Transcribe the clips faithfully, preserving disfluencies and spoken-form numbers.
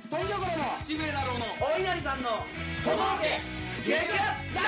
本所からの七兵衛太郎のお稲荷さんのとどけ激アツラ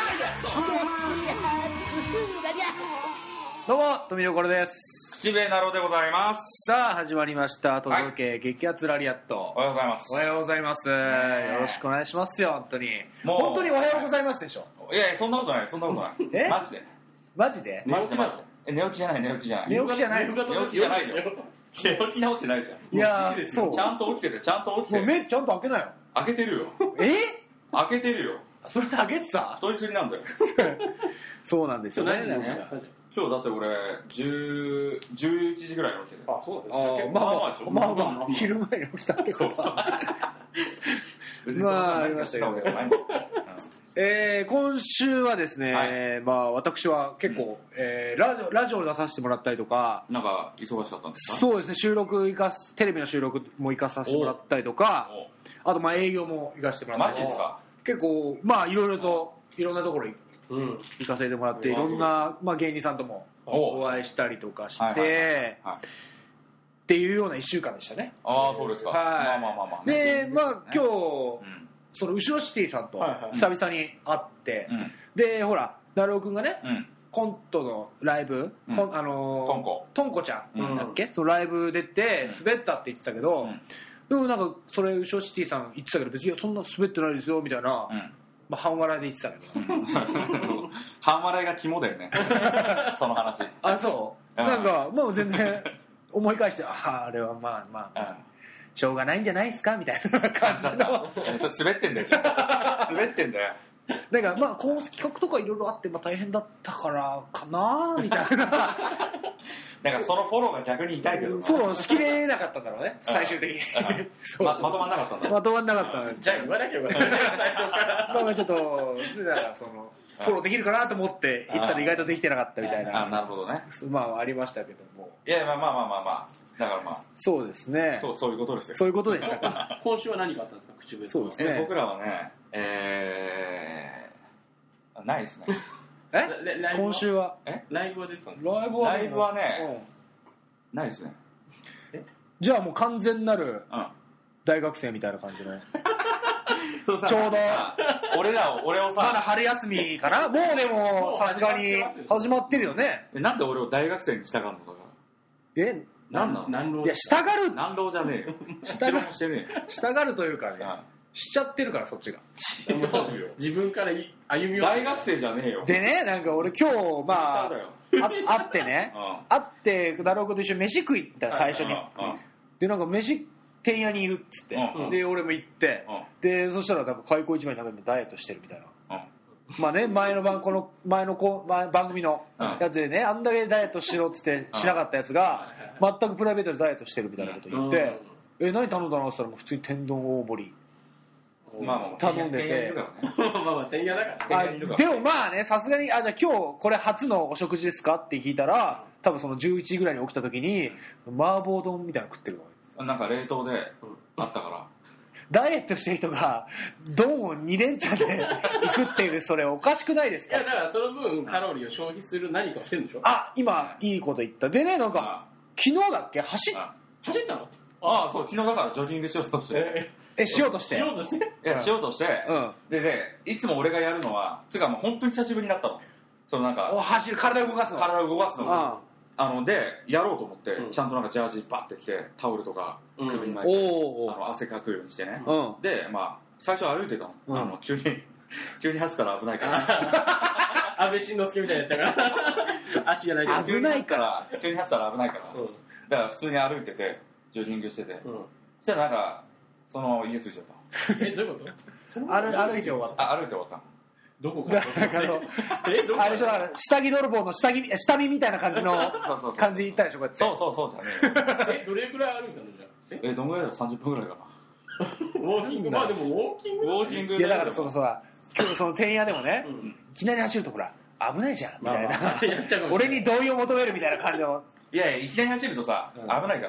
リアどうも富所です。 七兵衛太郎でございます。 さあ始まりました届け、はい、激アツラリアット。 おはようございます。 おはようございます、よろしくお願いしますよ。本当にもう本当におはようございますでしょ。 いやいやそんなことないそんなことないえマジでマジでマジでマジでえ寝起きじゃない寝起きじゃない寝起きじゃない寝起きじゃないよ寝起き直ってないじゃん。 いやそうちゃんと起きてるちゃんと起きてる。 もう目ちゃんと開けなよ。 開けてるよえ開けてるよ。 それで開けてた太りすぎなんだよそうなんですよね。 今日だって俺じゅう、じゅういちじぐらいに起きてる。 あ、そうなんですね。まあまあ、まあまあ、昼前に起きたってことはまあ、ありましたけどえー、今週はですね、はい、まあ私は結構、うんえー、ラジオラジオに出させてもらったりとか、 なんか忙しかったんですか？ そうですね、収録行かすテレビの収録も行かさせてもらったりとか、あとまあ営業も行かせてもらったりとか、マジですか？結構まあいろいろといろんなところ行行かせてもらって、いろんなまあ芸人さんともお会いしたりとかして、はいはいはいはい、っていうようないっしゅうかんでしたね。 ああそうですか。はい。まあまあまあまあ。 でまあ今日。うんその後ろシティさんと久々に会って、はいはい、でほら成尾くんがね、うん、コントのライブ、うん、あのー、トンコトンコちゃんだっけ、うん、そのライブ出て滑ったって言ってたけど、うん、でもなんかそれ後ろシティさん言ってたけど別にいやそんな滑ってないですよみたいな、うんまあ、半笑いで言ってたけど半笑いが肝だよねその話。 あそう、うん、なんかもう全然思い返してああれはまあまあ、うんしょうがないんじゃないですかみたいな感じの滑ってんだよ滑ってんだよ。 なんかまあこう企画とかいろいろあってまあ大変だったからかなみたいななんかそのフォローが逆に痛いけどフォローしきれなかったんだろうね最終的にま, まとまんなかったんだまとまんなかったじゃあ言わなきゃよかったね最初からまあまあちょっとだからそのフォローできるかなと思って言ったら意外とできてなかったみたいな。 あなるほどね。 まあありましたけども。 いやまあまあまあまあまあだからまあそうですね。 そうそういうことですよ。 そういうことでしたか。 今週は何があったんですか口笛。 そうですね。 僕らはねえー、ないですね。 え今週はえライブはですか？ ライブはライブはね、うん、ないですね。 えじゃあもう完全なる大学生みたいな感じの。 そうさちょうど俺らを俺をさまだ春休みかなもうでもさすがに始まってるよね。 なんで俺を大学生に従うのだからえなんなの何浪いや従う何浪じゃねえよ従うしてねえ従うというかね、うん、しちゃってるからそっちが自分から歩みを大学生じゃねえよでねなんか俺今日まああ会ってね、うん、会って成尾君と一緒に飯食い行った最初に、うんうん、でなんか飯店屋にいるっつって、うん、で俺も行って、うん、でそしたらなんか開口一番に食べてダイエットしてるみたいな、うん、まあね前の番この前のこ前番組のやつでね、うん、あんだけダイエットしろっつってしなかったやつが、うん、全くプライベートでダイエットしてるみたいなこと言って、うん、え何頼んだのって言ったらもう普通に天丼大盛りまあまあ頼んでてまあまあ天屋だからでもまあねさすがにあじゃあ今日これ初のお食事ですかって聞いたら多分そのじゅういちじぐらいに起きた時に麻婆丼みたいなの食ってるわけです。 なんか冷凍であったからダイエットしてる人が丼をに連チャンで行くっていうそれおかしくないですか？ いやだからその分カロリーを消費する何かをしてるんでしょ。 あ今いいこと言ったでねなんか昨日だっけ走っ走ったの？ ああそう昨日だからジョギングしようとしてえしようとしてしようとしていやしようとして、うん、ででいつも俺がやるのはつうかもう本当に久しぶりになったのそのなんかお走る体を動かすの体を動かすのあのでやろうと思って、うん、ちゃんとなんかジャージバッて着てタオルとか首に巻いて、うん、あの汗かくようにしてね、うん、でまあ最初歩いてたの、うん、あの急に急に走ったら危ないから安倍晋之助みたいになっちゃうから足じゃないけど危ないから急に走ったら危ないから、うん、だから普通に歩いててジョギングしてて、うん、そしたらなんかその家着いちゃったえどういうこと歩, 歩いて終わったあ歩いて終わったどこからえどこからあれでしょだから下着泥棒の下着下見みたいな感じの感じに行ったでしょこうやってそうそうそうだねえどれくらい歩いたのじゃええどんぐらいだろさんじゅっぷんぐらいかなウォーキングまあでもウォーキングウォーキングいやだからそのさ今日その店屋でもね、うん、いきなり走るとほら危ないじゃんみたいな、まあまあ、俺に同意を求めるみたいな感じのいやいやいきなり走るとさ、うん、危ない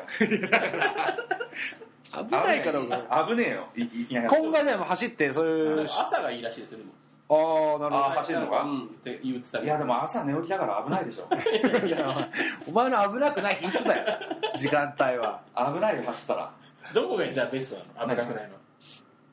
から危ないかどうか危ねえよいきなり今回でも走ってそういう朝がいいらしいですよでもああなるほど走るのか、 うん、って言ってたけどいやでも朝寝起きだから危ないでしょいやお前の危なくないヒントだよ時間帯は危ないよ走ったらどこがじゃあベストなの危なくないの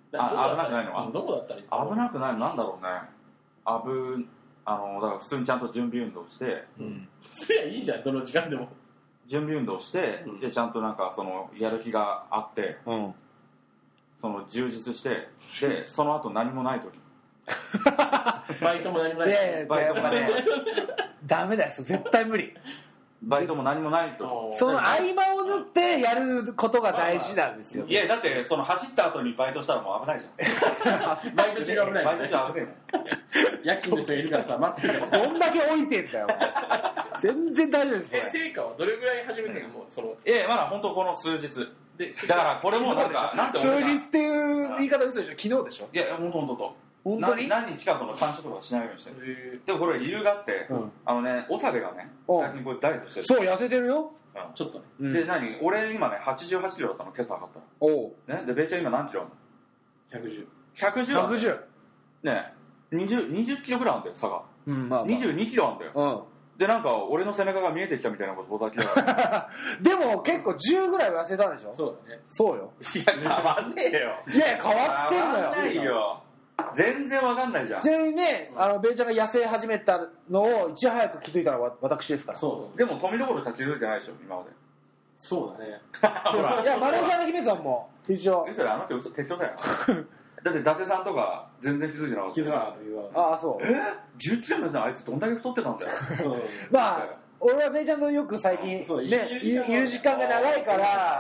あ、危なくないのはどこだったらいい危なくないのなんだろうね。危、あの、だから普通にちゃんと準備運動して、 うん。そりゃいいじゃん、どの時間でも。 準備運動して、うん、で、ちゃんとなんかその、やる気があって、うん、その、充実して、で、その後何もない時。 バイトも何もない。 いやいや、バイトもね、ダメだよ、絶対無理。 バイトも何もないと。 その合間を縫ってやることが大事なんですよ。 いや、だって、その走った後にバイトしたらもう危ないじゃん。 バイト中危ない。 バイト中危ないもん。 夜勤の人いるからさ、待ってるから。 どんだけ置いてんだよ。全然大丈夫です。 え、成果はどれぐらい始めてるのもう、その。 ええ、まだ本当この数日。で、だからこれもなんか、なんて数日っていう言い方嘘でしょ、昨日でしょ。 いや、本当本当と。 本当に何日かその感触とかしないようにしてる。でもこれ理由があって、うん、あのね、おさべがね、最近これダイエットしてる。 そう、痩せてるよ。 うん、ちょっとね。うん、で、何俺今ね、はちじゅうはちキロだったの、今朝上がったの。おう。 ね、で、ベイちゃん今何キロあるの ?ひゃくじゅう。ひゃくじゅう? ひゃくじゅう。 ね、にじゅう、にじゅっキロぐらいあるんだよ、差が。 うん、まあ、まあ。 にじゅうにキロあるんだよ。うん。で、なんか、俺の背中が見えてきたみたいなことを聞いたでも、結構じゅうぐらい痩せたんでしょ。 そうだね。 そうよ。 いや、変わんねえよ。 いや、変わってんのよ。 変わんないよ。全然わかんないじゃん。 ちなみにね、あの、ベイちゃんが痩せ始めたのをいち早く気づいたのは私ですから。 そう。でも、富所立ち気づいてないでしょ、今まで。 そうだね。 ほら。いや、マネージャーの姫さんも、一応。 それ、あの人嘘、適当だよ。だって、伊達さんとか、全然気づいてなかった。 気づかなかった、気づかなかった。 ああ、そう。 え ?じゅっキロのやつあいつどんだけ太ってたんだよ。 まあ、俺はベイちゃんとよく最近、ね、いる時間が長いから、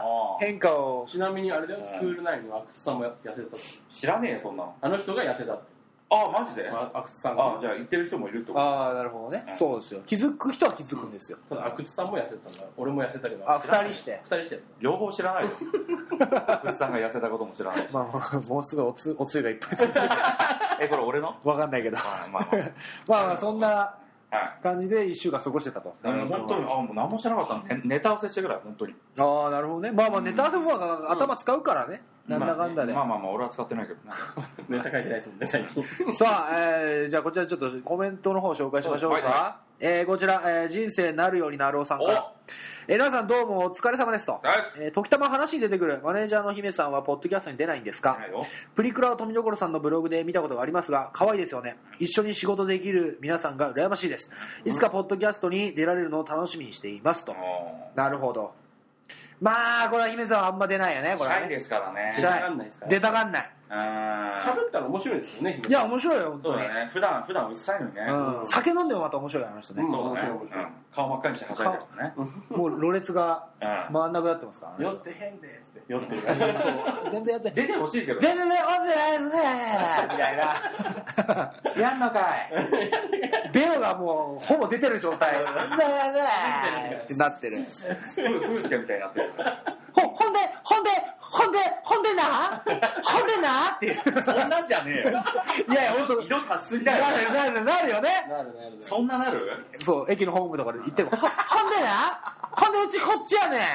変化を。 ちなみにあれだよ、スクール内の阿久津さんも痩せてた。 知らねえよ、そんなの。 あの人が痩せたって。 ああ、マジで阿久津さんが。 ああ、じゃあ言ってる人もいるってこと。 ああ、なるほどね。そうですよ。気づく人は気づくんですよ。 ただ阿久津さんも痩せてたんだ。俺も痩せたけど。 あ、二人して。 二人して。 両方知らないよ。阿久津さんが痩せたことも知らないし。 まあ、もうすぐおつ、おつゆがいっぱいえ、これ俺のわかんないけど。まあまあまあ、そんな感じで一週間過ごしてたと。 本当に、あ、もう何も知らなかったの。ネタ合わせしてぐらい、本当に。 ああ、なるほどね。まあまあ、ネタ合わせも頭使うからね。なんだかんだで。 まあまあまあ、俺は使ってないけどね。 ネタ書いてないですもんね、最近。 さあ、えー、じゃあこちらちょっとコメントの方紹介しましょうか。はいはい、えー、こちら、えー、人生なるようになろうさんから。えー、皆さんどうもお疲れ様ですと。はい、えー、時たま話に出てくるマネージャーの姫さんはポッドキャストに出ないんですか？プリクラを富所さんのブログで見たことがありますが、可愛いですよね。一緒に仕事できる皆さんが羨ましいです。いつかポッドキャストに出られるのを楽しみにしていますと。なるほど。まあ、これは姫さんはあんま出ないよね、これ、ね。 シャイですからね。 出たがんないですから。出たがんない。 喋ったら面白いですよね、 いや、面白いよ、本当に。 そうだね。普段、普段うっさいのにね。 うん。酒飲んでもまた面白い、あの人ね。 そうだね。顔真っ赤にしてはしゃいでるね。 もう、ろれつが回んなくなってますからね。酔ってへんで、つって。 酔ってる。 全然やって。 出てほしいけど。 全然ね、おんでないですねみたいな。やんのかい。ベオがもう、ほぼ出てる状態。なんだやねってなってる。 フースケみたいになってる。 ほ、ほんで、ほんで、ほんで、ほんでなほんでなっていう。 そんなんじゃねえよ。 いやいや、ほんと。 色足しすぎだよ。 なる、なる、なるよね。 なる、なる。 そんななる？ そう、駅のホームとかで行っても、ほんでなほんでうちこっちやねんって。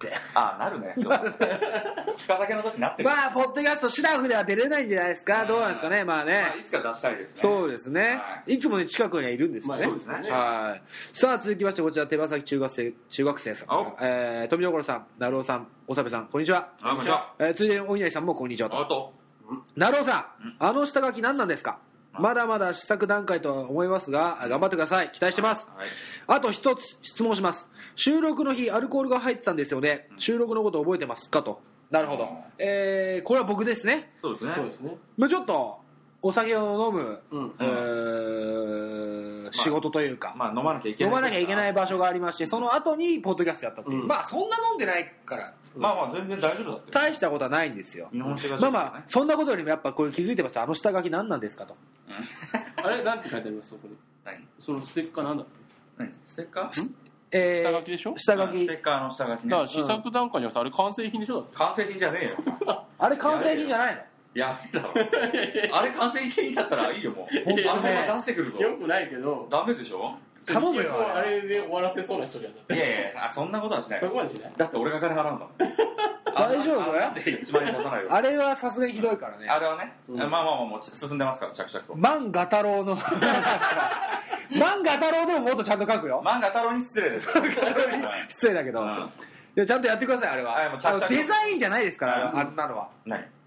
あ、なるね。深酒の時になってる。 まあ、ポッドキャストシラフでは出れないんじゃないですか。どうなんですかね、まあね。 まあ、いつか出したいですね。 そうですね。いつもね、近くにはいるんですよね。 そうですね。 はい。さあ、続きまして、こちら、手羽先中学生、中学生さん。えー、富所さん、なるおさん、おさべさん、こんにちは。 こんにちは。 えー、ついでにお稲荷さんもこんにちはと。 あと。 なるおさん、あの下書き何なんですか？まだまだ試作段階とは思いますが、頑張ってください。期待してます。はい、あと一つ質問します。収録の日、アルコールが入ってたんですよね。収録のこと覚えてますかと。なるほど。えー、これは僕ですね。 そうですね。 そうですね。 まあちょっと、お酒を飲む、 うんえー、仕事というか、 まあ、まあ、飲まなきゃいけない。 飲まなきゃいけない場所がありまして、その後にポッドキャストやったっていう。うん、まあそんな飲んでないから。 まあまあ全然大丈夫だって。 大したことはないんですよ。 日本酒が、 ね、まあまあ、そんなことよりもやっぱこれ気づいてます。あの下書き何なんですかと。 うん、あれなんて書いてありますそこに。何そのステッカーなんだっけ？ 何ステッカー？ えー、 下書きでしょ？ 下書き。 ステッカーの下書きね。 だから試作段階にはさ、あれ完成品でしょ？ 完成品じゃねえよ。 あれ完成品じゃないの？ やめだろ。あれ完成品だったらいいよもう。 本当ね。 あのまま出してくるぞ。 よくないけど。 ダメでしょ？ 頼むよ。あれで終わらせそうな人じゃん。だって。 いやいや、そんなことはしない。 そこまでしない。 だって俺が金払うんだもん。 大丈夫？ なんでいちまんえん出さないよ。 あれはさすがにひどいからね。 あれはね。うん、まあまあまあもう進んでますから着々と。 万画太郎の万画太郎でももっとちゃんと書くよ。 万画太郎に失礼です。 失礼だけど。うん、いやちゃんとやってくださいあれは。 あもうちゃんとデザインじゃないですから、うん、あんなのは。 何？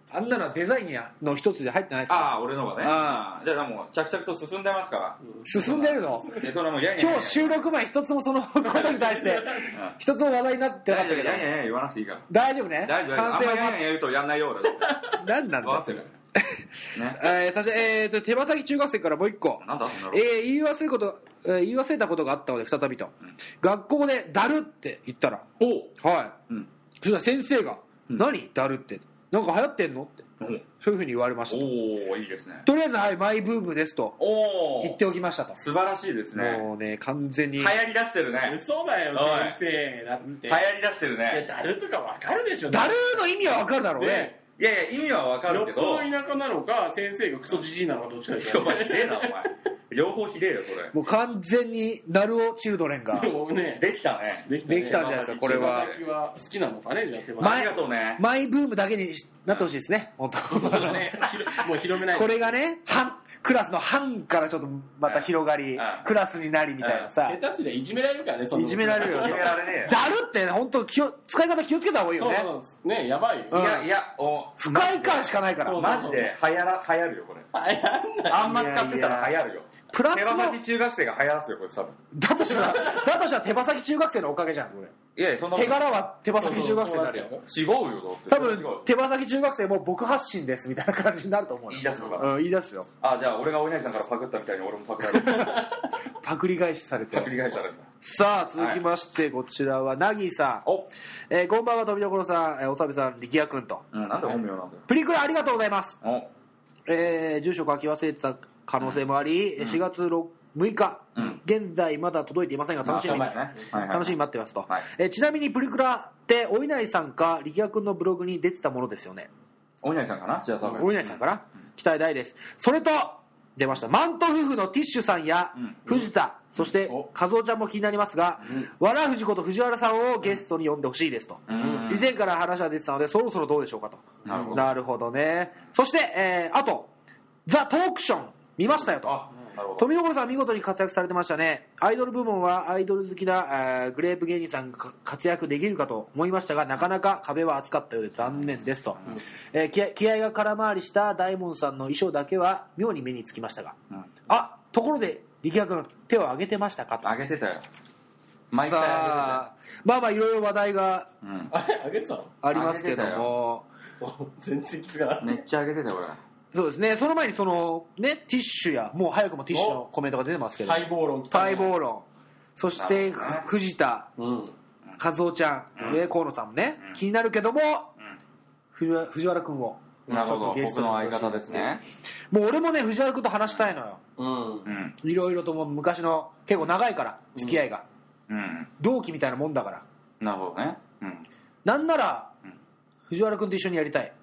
あんなのはデザインの一つで入ってないですか？ ああ、俺のがね。あじゃあもう着々と進んでますから。 進んでるの？今日収録前一つもそのことに対して一つも話題になってなかったけど。 いやいやいや言わなくていいから。 大丈夫ね。 大丈夫。あんまりやんやん言うとやんないよ俺。 何なんだ。ね。えー、そしてえーと手羽先中学生からもう一個。 なんだ？ えー、言い忘れること、えー、言い忘れたことがあったので再びと。うん、学校でだるって言ったら。 おはい。うん、そしたら先生が、うん、何だるって。なんか流行ってんのって、うん、そういうふうに言われました。 おおいいですね。 とりあえずはいマイブームですと言っておきましたと。 素晴らしいですね。 もうね完全に流行り出してるね。 嘘だよ先生だって。 流行り出してるね。 いやだるとかわかるでしょ。 だるの意味はわかるだろうね。ねいやいや意味はわかるけど。 よっぽど田舎なのか先生がクソじじいなのかどっちかですよ。 お前ひでえなお前。両方ひでえよこれ。 もう完全にナルオチルドレンができたね。 できたんじゃないですかこれは。 手羽先は好きなのかねじゃあ。ありがとうね。 マイブームだけになってほしいですね本当。 ねもう広めない。 これがね半クラスの半からちょっとまた広がりクラスになりみたいなさ。 下手すりゃいじめられるからね。 いじめられるよ。 いじめられねえ。 だるって本当気を使い方気をつけた方がいいよね。 そうねやばいよ。 いやいや不快感しかないからマジで流行ら流行るよこれ。 流行んない。 あんま使ってたら流行るよ。 プラスの手羽先中学生が流行らすよこれ多分。 だとしたらだとしたら手羽先中学生のおかげじゃんこれ。 いやそんな手柄は手羽先中学生になるよ。 違うよ多分手羽先中学生も僕発信ですみたいな感じになると思う。 言い出すのか。 うん言い出すよ。 あじゃあ俺がお稲荷さんからパクったみたいに俺もパクられる。 パクリ返しされて。 パクリ返しされる。 さあ続きましてこちらはナギーさん。お、えー、こんばんは富所さん、おさびさん、力也くんと。 うん、なんで本名なんだよ。 プリクラありがとうございます。 お、 えー、住所書き忘れてた可能性もあり、うん、しがつむいか、うん、現在まだ届いていませんが楽しみに、ねはいはい、楽しみに待ってますと、はいえー、ちなみにプリクラってお稲荷さんか力也くんのブログに出てたものですよね。 お稲荷さんかな。じゃあ多分お稲荷さんかな、うん、期待大です。それと出ましたマント夫婦のティッシュさんや、うん、藤田、そして和夫ちゃんも気になりますが、うん、わらふじこと藤原さんをゲストに呼んでほしいですと、うん、以前から話は出てたのでそろそろどうでしょうかと。なるほど、なるほどね。そして、えー、あとザ・トークション見ましたよと。富所さん見事に活躍されてましたね。アイドル部門はアイドル好きなグレープ芸人さんが活躍できるかと思いましたがなかなか壁は厚かったようで残念ですと、うんえー、気, 気合が空回りした大門さんの衣装だけは妙に目につきましたが、うん、あところで力也君手を挙げてましたかと。 挙げてたよ毎回挙げてたよ。 まあまあいろいろ話題が、 うん、あれ挙げてたのありますけどもそう全然気づかなかった。 めっちゃ挙げてたよ俺。 そうですね。その前にそのねティッシュやもう早くもティッシュのコメントが出てますけど。 待望論。 待望論。そして藤田、うん、和夫ちゃん、うん、河野さんもね、うん、気になるけども、うん、藤原君をなるほどゲストの相方ですね。 もう俺もね藤原君と話したいのよ。うん。いろいろとも昔の結構長いから付き合いが、うん、同期みたいなもんだから。 なるほどね。うん。 なんなら、うん、藤原君と一緒にやりたい。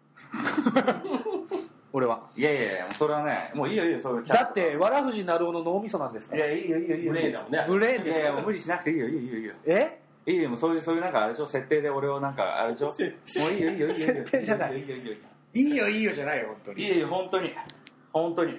俺は。 いやいやいや、それはね、もういいよいいよ、そういう。 だって、わらふじなるおの脳みそなんですから。 いや、いいよいいよいいよ。 ブレーンだもんね。 ブレーンですよ。 いやいや、もう無理しなくていいよいいよいいよいいよ。 えいいよ、もうそういう、そういうなんかあれでしょ、設定で俺をなんかあれでしょ。もういいよいいよいいよ。 設定じゃない。いいよいいよ。いいよいいよじゃないよ、本当に。 いいよ、本当に。本当に。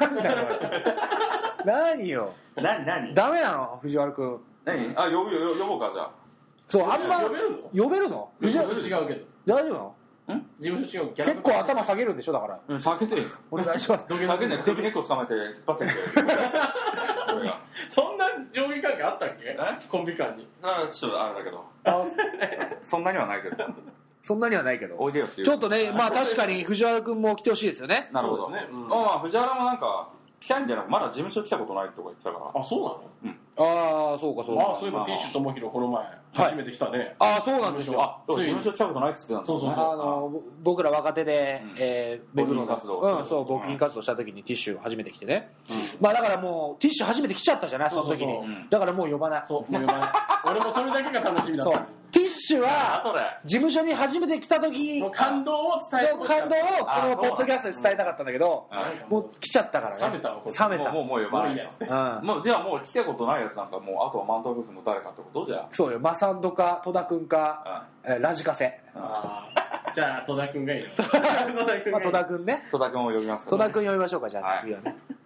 何よ。 何何ダメなの藤原くん。 何あ、呼ぶよ、呼ぼうか、じゃあ。 そう、あんま。 呼べるの呼べるの藤原くん違うけど。 大丈夫なの事務所違う。 結構頭下げるんでしょだから。 うん、下げてよ。 お願いします。 下げない。首根っこ捕まえて引っ張ってんだよ。 そんな上下関係あったっけ？コンビ間に。 あ、ちょっとあれだけど。そんなにはないけど。 そんなにはないけど。 おいでよっていう。 ちょっとね、まあ確かに藤原くんも来てほしいですよね。 なるほど。ね。まあ藤原もなんか来たいんじゃなくまだ事務所来たことないとか言ってたから。 あ、そうなの？ うん。ああ、そうかそうか。 ああ、そういえばティッシュともひろこの前初めて来たね。 ああ、そうなんですよ。 あ、事務所来たことないって言ってたんですよ。 そうそうそう。あの僕ら若手でえ募金活動。うん、そう募金活動した時にティッシュ初めて来てね。まあだからもうティッシュ初めて来ちゃったじゃないその時に。だからもう呼ばない。 そう、もう呼ばない。俺もそれだけが楽しみだった。 ティッシュは事務所に初めて来た時の感動を伝えた感動をこのポッドキャストで伝えたかったんだけどもう来ちゃったからね。 冷めたの。 冷めた。 もうもう呼ばない。もうじゃあもう来たことないやつなんかもうあとはマント夫婦の誰かってことじゃ。 そうよ。マサンドか戸田くんかラジカセ。 じゃあ戸田くんがいいよ。 戸田くんね。 戸田くんを呼びます。 戸田くん呼びましょうかじゃあ次はね。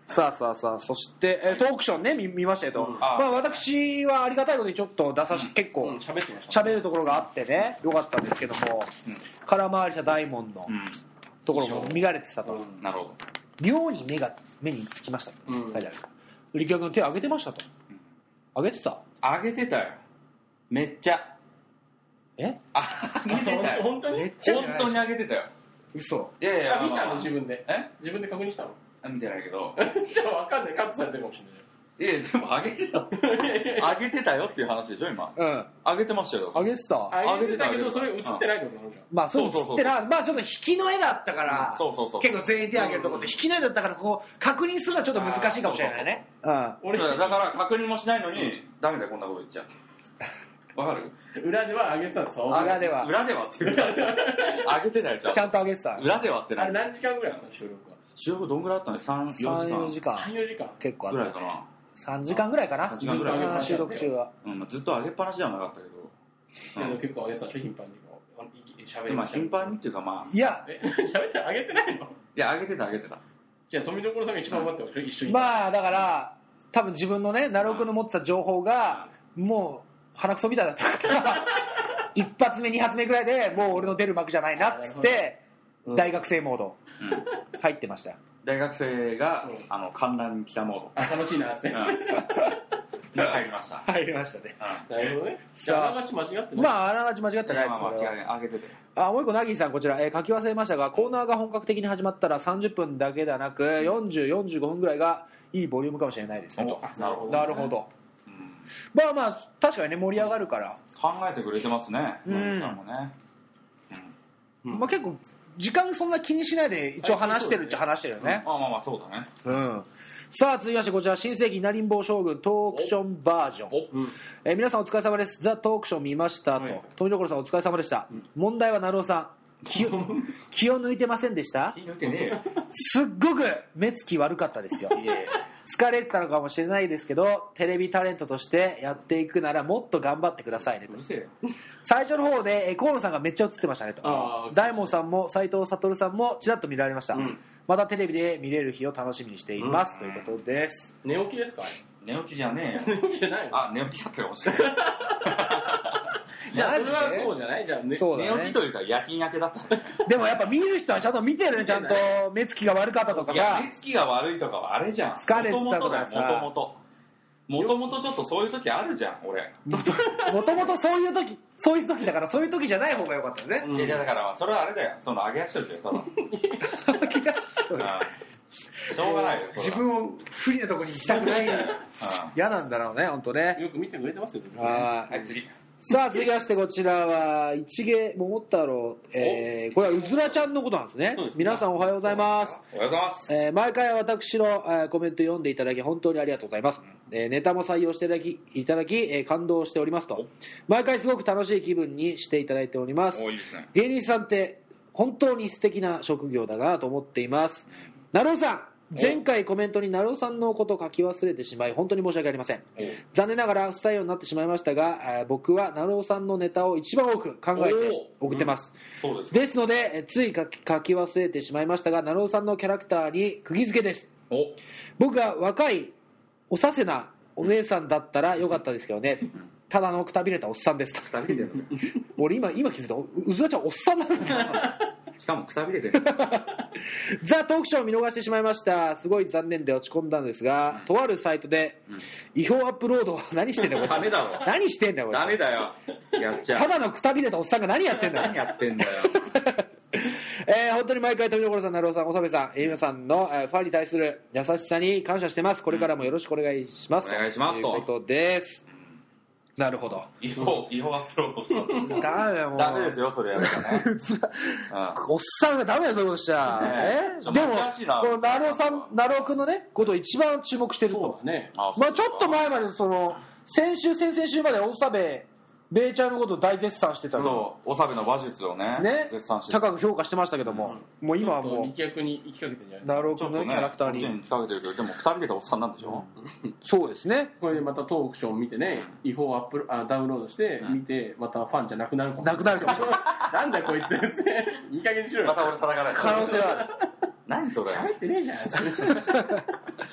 さあさあさあ、そして、えー、トークションね 見, 見ましたけど、うん、まあ私はありがたいことにちょっと出さし、うん、結構喋、うん、ってました、ね、喋るところがあってね、よかったんですけども、うん、空回りした大門のところも見られてたと、うん、 なるほど。 妙に目が目につきましたと、うん、書いてある。力也君手挙げてましたと、うん、挙げてた挙げてたよ、めっちゃ。 え挙げてたよ、 本当にめっちゃ本当に挙げてたよ。 嘘。 いやいや、 見たの自分で。え自分で確認したの？ 見てないけど。 じゃあ分かんない、カットされてるかもしれない。 いやでも上げてた上げてたよっていう話でしょ今。 うん上げてましたよ。 上げてた上げてたけどそれ映ってないってことなのじゃん。 まあそうそうそう。まあちょっと引きの絵だったから、 そうそうそう。 結構全員手上げるとこって引きの絵だったからこう確認するのはちょっと難しいかもしれないね。うん。 俺だから確認もしないのにダメだよこんなこと言っちゃう。わかる？ 裏では上げてたんですよ。 裏では裏ではっていうか上げてないじゃん。 ちゃんと上げてた。 裏ではってない。 あれ何時間ぐらいあったの収録は？ 収録どんぐらいあったの？三よじかん。 さんよじかん結構あった。 ぐらいかな。 さんじかんぐらいかな。 さんじかんぐらい収録中は。 うん、ずっと上げっぱなしじゃなかったけど。 うん、結構上げてたでしょ頻繁に。 喋りま頻繁にっていうかまあ。 いや、 え喋って上げてないの？いや上げてた上げてた。 じゃあ富所さんが一番待ってるでしょ一緒に。 まあだから多分自分のね、ナロー君の持ってた情報がもう鼻くそみたいだったから。一発目二発目ぐらいでもう俺の出る幕じゃないなっつって大学生モード入ってましたよ。 大学生が、うん、あの観覧に来たモード。 あ楽しいなって。うん、 入りました。 入りましたね。 うん、なるほどね。じゃああながち間違ってない。 まああながち間違ってないですけど。 まあ間違い上げてて。 あもう一個ナギーさんこちら、えー、書き忘れましたがコーナーが本格的に始まったらさんじゅっぷんだけではなくよんじゅう、よんじゅうごふんぐらいがいいボリュームかもしれないですね。 なるほど。 なるほど。うん、まあまあ確かにね盛り上がるから。 考えてくれてますね。 うん。 さんもね。 うん。まあ結構。時間そんな気にしないで一応話してるっちゃ話してるよね。 まあまあまあそうだね。 うん。さあ続きましてこちら新世紀稲林坊将軍トークションバージョン。えー、皆さんお疲れ様です。ザ・トークション見ましたと。富所さんお疲れ様でした。うん、問題は成尾さん。気を気を抜いてませんでした？ 気抜いてねえよ。 すっごく目つき悪かったですよ。いえ疲れてたのかもしれないですけどテレビタレントとしてやっていくならもっと頑張ってくださいねと。最初の方で河野さんがめっちゃ映ってましたねと。大門さんも斉藤悟さんもちらっと見られました、うん、またテレビで見れる日を楽しみにしています、うん、ということです。 寝起きですか？ 寝起きじゃねえよ。寝起きじゃないの？ あ寝起きだったかもしれないじゃあそれはそうじゃない？じゃあ、ねそうだね、寝起きというか夜勤明けだったでもやっぱ見る人はちゃんと見てるね。ちゃんと目つきが悪かったとかさ。いや目つきが悪いとかはあれじゃん。 疲れてたとかさ。 もともともともとちょっとそういう時あるじゃん俺。 もともとそういう時そういう時だからそういう時じゃない方が良かったよね、 うん、いやだからそれはあれだよ。その上げ足取りだよただ上げ足取りしょうがないよ。 自分を不利なところに行きたくない嫌なんだろうね本当ね。 よく見てくれてますよね。 あはい次。 さあ続きましてこちらは一芸桃太郎、えー、これはうずらちゃんのことなんですね。 そうですね。 皆さんおはようございます。 おはようございます、 えー、毎回私の、えー、コメント読んでいただき本当にありがとうございます、うんえー、ネタも採用していただき、いただきえー、感動しておりますと。毎回すごく楽しい気分にしていただいております。 おいいですね。 芸人さんって本当に素敵な職業だなと思っています。なるおさん前回コメントに成尾さんのことを書き忘れてしまい本当に申し訳ありません。残念ながら不採用になってしまいましたが僕は成尾さんのネタを一番多く考えて送ってます、 うん、そうですですのでつい書き、書き忘れてしまいましたが成尾さんのキャラクターに釘付けです。 お僕が若いおさせなお姉さんだったらよかったですけどね、うん、ただのくたびれたおっさんです。 くたびれてる俺今今気づいた。うずらちゃんおっさんなんですよしかもくたびれてるザ・トークショーを見逃してしまいました。すごい残念で落ち込んだんですが、うん、とあるサイトで、うん、違法アップロード何してんだよダメだろ。 何してんだよダメだよやっちゃう。 ただのくたびれたおっさんが何やってんだよ何やってんだよえー、本当に毎回富所さん、成尾さん、おさべさん、えみさんの、えー、ファンに対する優しさに感謝してます。これからもよろしくお願いします、 うん、お願いしますということです。なるほど。 違法、違法アップロードしたダメだよ、もう。 ダメですよ、それやるとね。 おっさんがダメだよ、そういうことしちゃ。ね、えでも、この成尾さん、成尾くんのね、ことを一番注目してると。 そうだね。 まあちょっと前まで、その、先週、先々週まで大サベ、ベイちゃんのことを大絶賛してたそう、おさべの馬術をね、 ね絶賛して高く評価してましたけども、うん、もう今はもう、 力役に行きかけてんじゃないですか。成尾くんの、ね、キャラクターに。 こっちにかけてるけど、でも二人出たおっさんなんでしょ、 うん、そうですね。 これでまたトークション見てね、違法アップあダウンロードして見て、またファンじゃなくなるかも。 なくなるかもしれない。 なんだこいつって、いい加減にしろよ。 また俺叩かない。 可能性はある。 何それ。 喋ってねえじゃん。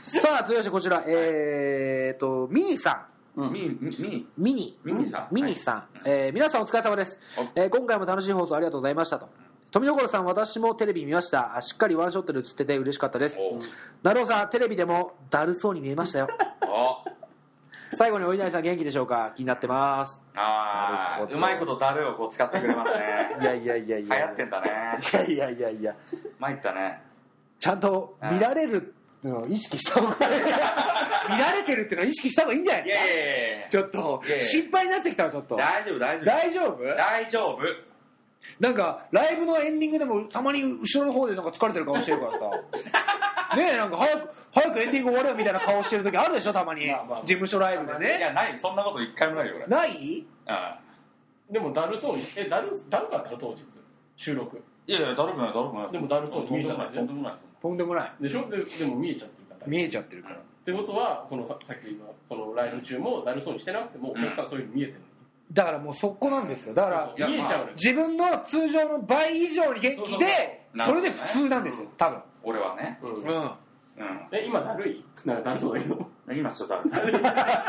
さあ続きましてこちらえーとミニさん、 うん、ミニミニミニミニさんミニさん、はい、えー、皆さんお疲れ様です、えー、今回も楽しい放送ありがとうございましたと。富所さん、私もテレビ見ました。しっかりワンショットで映ってて嬉しかったです。なるおさん、テレビでもだるそうに見えましたよ。最後にお稲荷さん元気でしょうか、気になってます。 ああ、うまいことだるをこう使ってくれますね。 いやいやいやいや、 流行ってんだね。 いやいやいやいや、 参ったね。 ちゃんと見られるのを意識した方が見られてるっていうのを意識した方がいいんじゃないですか。いやいやいや、ちょっと心配になってきたわ。ちょっと大丈夫大丈夫大丈夫大丈夫。 なんかライブのエンディングでもたまに後ろの方でなんか疲れてる顔してるからさねえ、なんか早く早くエンディング終わるよみたいな顔してる時あるでしょ、たまに、まあまあ、事務所ライブでね。 いや、ない、そんなこと一回もないよ俺。 ない？ ああ、 でもだるそうに、え、だるだるかったの当日収録。 いやいや、だるくないだるくない。 でもだるそうに見えちゃった。 とんでもないとんでもないでしょ。で, でも見えちゃってるから。 見えちゃってるから。 ってことはその さ, さっき今そのライブ中もだるそうにしてなくてもお客さんそういうの見えてる。 だからもうそこなんですよ。だから見えちゃう、 自分の通常の倍以上に元気で、それで普通なんですよ、多分。 俺はね。 うん。うん。 え、今だるい？なんかだるそうだけど。 今ちょっとだるい。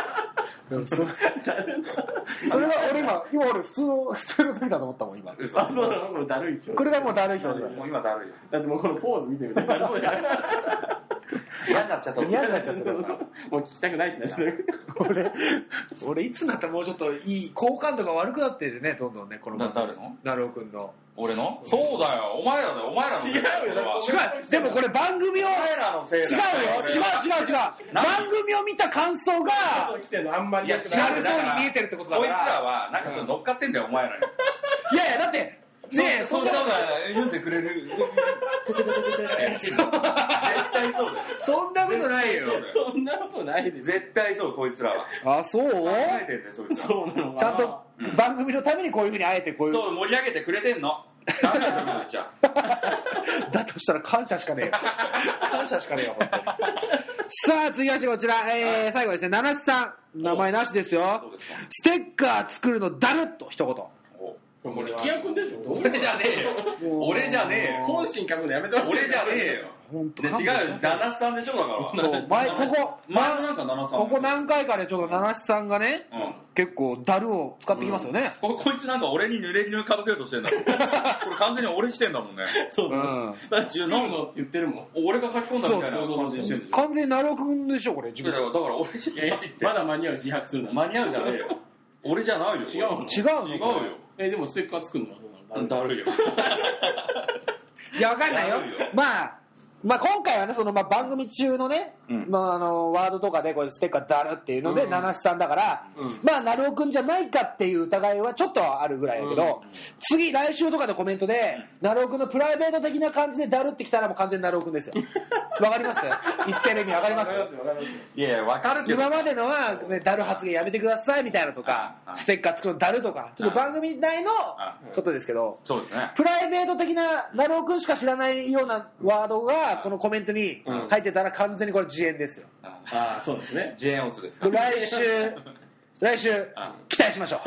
それが俺今今俺普通の普通の時だと思ったもん今。 あ、そうなの？これだるい。 これがもうだるい表情。 もう今だるい。 だってもうこのポーズ見てみてだるそうや。 嫌になっちゃった。 嫌になっちゃった。もう聞きたくないってなってる。 俺俺いつになったらもうちょっといい好感度が悪くなってるね、どんどんね、この誰の？ なるおくんの。 俺の？そうだよ、お前らだよ、お前らの。 違うよ。 違う。でもこれ番組を違うよ。違う違う違う。番組を見た感想があんまりやるそうに見えてるってことだから。 こいつらはなんかちょっと乗っかってんだよ、お前らに。 いやいや、だってねえ、 そんなのが読んでくれる。絶対そうだよ。 そんなことないよ。 そんなことないです。 絶対そう、こいつらは。 あ、そう？ 考えてんだよ、そいつら。 そうなの。 ちゃんと番組のためにこういうふうにあえてこういう。 そう、盛り上げてくれてんの。ダメだよ、なっちゃう。 だとしたら感謝しかねえよ。感謝しかねえよ、本当に。さあ、次はこちら、えー、最後ですね、七七さん。名前なしですよ。ステッカー作るのだるっと一言。 これ木屋君でしょ。 俺じゃねえよ。俺じゃねえよ。 本心書くのやめてもらって。 俺じゃねえよ。本当。違うよ。七七さんでしょだから。 そう、前ここ前なんか七七さん。 ここ何回かでちょっと七七さんがね、結構だるを使ってきますよね。 こいつなんか俺に濡れ衣かぶせようとしてんだろ。これ完全に俺してんだもんね。 そうそう。だってなんかって言ってるもん。 俺が書き込んだみたいな感じにしてるんでしょ。 完全になるおくんでしょこれ。 だから俺じゃないって。 まだ間に合う自白するの。 間に合うじゃねえよ。俺じゃないよ。違うの。 違うの。 違うよ。 え、でもステッカー作るのはどうなの？ だるいよ。 いや、わかんないよ。まあ、まあ今回はね、そのまあ番組中のね、うん、まああの、ワードとかでこれステッカーだるっていうので、七七さんだから、うん、まあ、なるおくんじゃないかっていう疑いはちょっとあるぐらいだけど、うん、次、来週とかのコメントで、なるおくんのプライベート的な感じでだるってきたらもう完全になるおくんですよ。わかります言ってる意味わかりますいやいや、わかるけど。 今までのは、ね、だる発言やめてくださいみたいなとか、ステッカー作るのだるとか、ちょっと番組内のことですけど、 そうですね。 プライベート的ななるおくんしか知らないようなワードが、このコメントに入ってたら完全にこれ自演ですよ。 ああ、そうですね。 自演オツですか。 来週、来週、期待しましょう。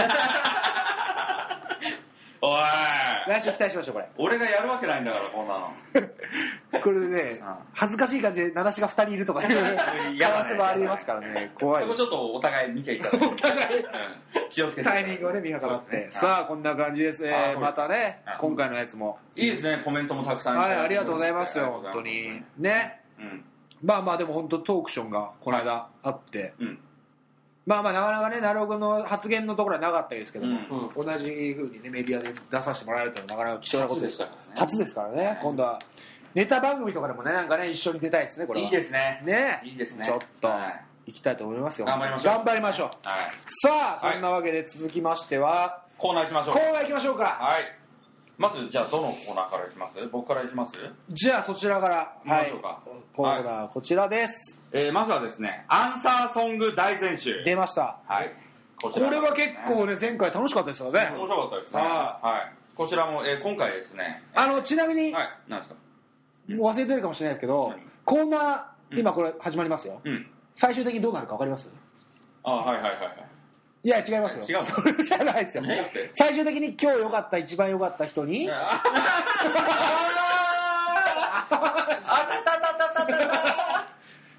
おい来週期待しましょう、これ。 俺がやるわけないんだから、こんなの。 これでね、恥ずかしい感じで、七しが二人いるとかいう可能性もありますからね、怖い。 そこちょっとお互い見ていただいて。お互い、気をつけて。 タイミングをね、見計らって。さあ、こんな感じですね。またね、今回のやつも。 いいですね、コメントもたくさん。 はい、ありがとうございますよ、本当に。ね。まあまあ、でも本当トークションがこの間あって、まあまあなかなかね、なるおくんの発言のところはなかったですけども、うん、同じ風にね、メディアで出させてもらえるというのはなかなか貴重なことでしたからね。初ですからね。今度は、ネタ番組とかでもね、なんかね、一緒に出たいですね、これは。 いいですね。 ね。 いいですね。 ちょっと、行きたいと思いますよ。 頑張りましょう。 頑張りましょう。はい。さあ、そんなわけで続きましては、 コーナー行きましょう。 コーナー行きましょうか。 はい。まず、じゃあ、どのコーナーから行きます？僕から行きます？ じゃあ、そちらから。 行きましょうか。 コーナー、こちらです。 えー、まずはですね、アンサーソング大全集。 出ました。 はい。 こちら、ね、これは結構ね、前回楽しかったですよね。 面白かったですね。はい。こちらも、えー、今回ですね。 あの、ちなみに、 はい、何ですか？ もう忘れてるかもしれないですけど、コーナー、今これ始まりますよ。うん。最終的にどうなるか分かります？ あ、はいはいはいはい。 いや、違いますよ。 違う。 それじゃないですよ。最終的に今日良かった、一番良かった人に、あたたたたたた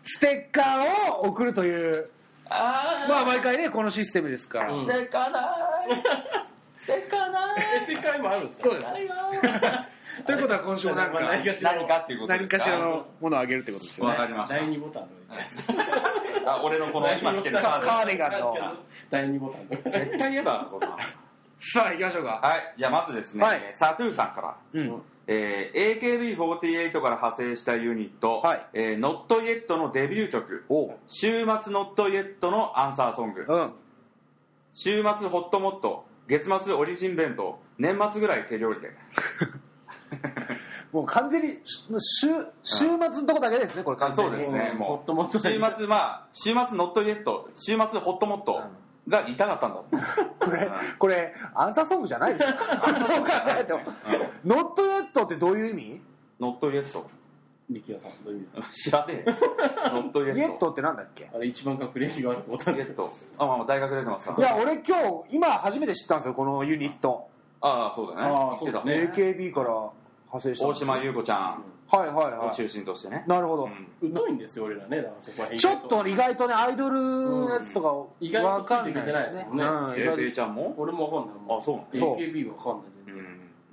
ステッカーを送るという、あまあ毎回ねこのシステムですから、 うん、ステッカーだーステッカーだーステッカー今あるんですか？ そうですということは今週も何か何かっていうことですか？ 何かしらのものをあげるってことですよね。 わかりました。 だいにボタンとかあ俺のこの今着てるカーディガンのだいにボタンとか絶対嫌だこんなさあ行きましょうか。 はい。じゃあまずですね、はい、サトゥーさんから、 うんえー、エーケービーフォーティーエイト から派生したユニット、はいえー、Not Yet のデビュー曲週末 Not Yet のアンサーソング、うん、週末ホットモット月末オリジン弁当年末ぐらい手料理でもう完全に週、週末のとこだけですねこれ完全に。 そうですねもうホットモット週末まあ週末 Not Yet 週末ホットモット、うんが痛かったんだこれ、うん、これアンサーソングじゃないですかどう考えても、うん、ノットイエットってどういう意味？ ノットイエット力也さんどういう意味ですか？ 知らねえノットイエットイエットってなんだっけ？ あれ一番学歴があると思ったんですけどあ、まあ、大学出てますか？ いや俺今日今初めて知ったんですよこのユニット。 ああそうだね。 あそうだね エーケービー から派生した大島優子ちゃん、 はいはいはい、 を中心としてね。 なるほど、 うん、疎いんですよ俺らね。だからそこはちょっと意外とねアイドルのやつとかを意外とついてきてないですもんね。 エーケービー ちゃんも俺もわかんない。 あそうなのエーケービー わかんない全然。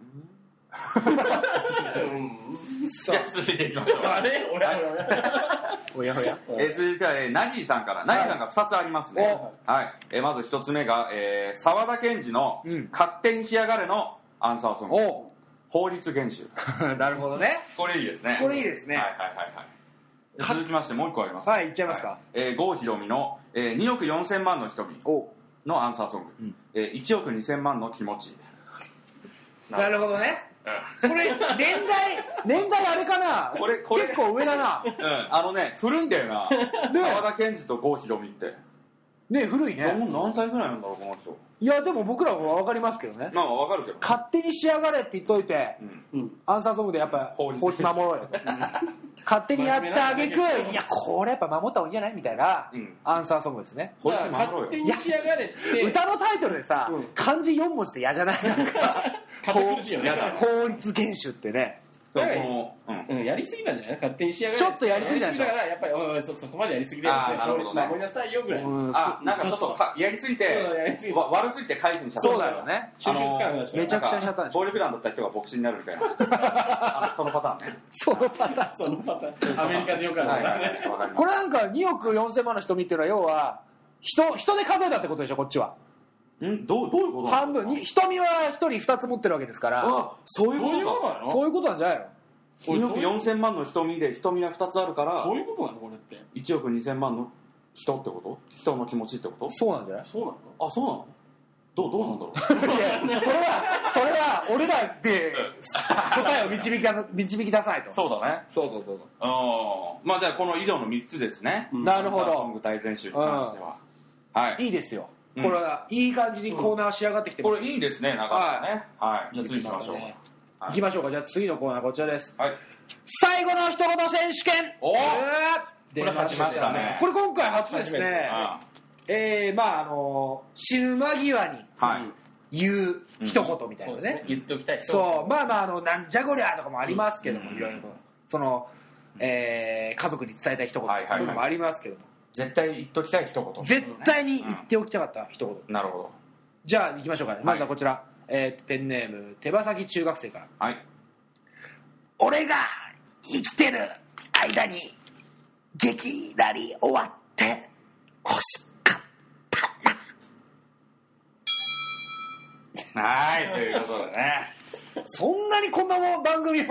じゃあ続いていきましょう。 あれおやおやおやえ続いては、えー、ナギーさんからナギーさんがふたつありますね。はい、えー、まずひとつめが、えー、沢田研二の、うん、勝手にしやがれのアンサーソング、お法律厳守なるほどね。 これいいですね。 これいいですね。 はいはいはいはい。続きましてもう一個あります。 はい、いっちゃいますか。はい、 えー、郷ひろみの、えー、におくよんせんまんの瞳のアンサーソング、うんえー、いちおくにせんまんの気持ち。 なるほどね。これ年代年代あれかな。これこれ結構上だな。 うん、あのね古いんだよな。沢田研二と郷ひろみってね古いね。 何歳ぐらいなんだろうこの人。 いやでも僕らは分かりますけどね。 まあ分かるけど、ね、 勝手にしやがれって言っといて、うん、アンサーソングでやっぱ法律守ろうよと勝手にやってあげくいやこれやっぱ守った方がいいんじゃないみたいな、うん、アンサーソングですね。 法律守ろうよ。勝手にしやがれって歌のタイトルでさ、うん、漢字よんもじって嫌じゃない？なんか堅苦しいよね。 法律厳守ってね。 うん、やりすぎなんじゃない？勝手にしやがれ。 ちょっとやりすぎなんじゃない？ だからやっぱりおいそこまでやりすぎだよって。 なるほどね。 守りなさいよぐらい。 あ、なんかちょっとやりすぎて悪すぎて返しにしちゃった。 そうだよね。 収集つかなめちゃくちゃにしちゃったんでしょ。 暴力団だった人が牧師になるみたいな。そのパターンね。 そのパターン。 そのパターン。アメリカでよくあるね。 これなんかにおくよんせんまんの瞳っていうのは要は人人で数えたってことでしょこっちは。 んどうどういうこと？ 半分に瞳はひとりふたつ持ってるわけですから。 あ、そういうことなの？ そういうことなんじゃないの？ におくよんせんまんの瞳で瞳がふたつあるからそういうことなのこれっていちおくにせんまんの人ってこと？人の気持ちってこと？ そうなんじゃない？ そうなの？ あ、そうなの？どうどうなんだろういやそれはそれは俺らで答えを導き導き出さないと。 そうだね。 そうそうそうああまあじゃあこの以上のみっつですね。 なるほど。 ソング大全集に関しては、うん、はいいいですよ。これはいい感じにコーナー仕上がってきてます、 うん、これいいですねなかなかね。はい、はい、じゃあ次行きましょう。 行きましょうか。じゃあ次のコーナーこちらです。 はい。 最後の一言選手権。 おお。これ初ましたね。 これ今回初ですね。えー、まああの死ぬ間際に言う一言みたいなね。 言っておきたい。 そうまあまああのなんじゃこりゃとかもありますけどもいろいろとそのえ家族に伝えたい一言というのもありますけども。 絶対言っときたい一言。 絶対に言っておきたかった一言。 なるほど。 じゃあ行きましょうかね。まずはこちら。えー、ペンネーム手羽先中学生から。 はい。 俺が生きてる間に激ラリ終わって欲しかったな。はいということでね。 そんなにこんなもん番組も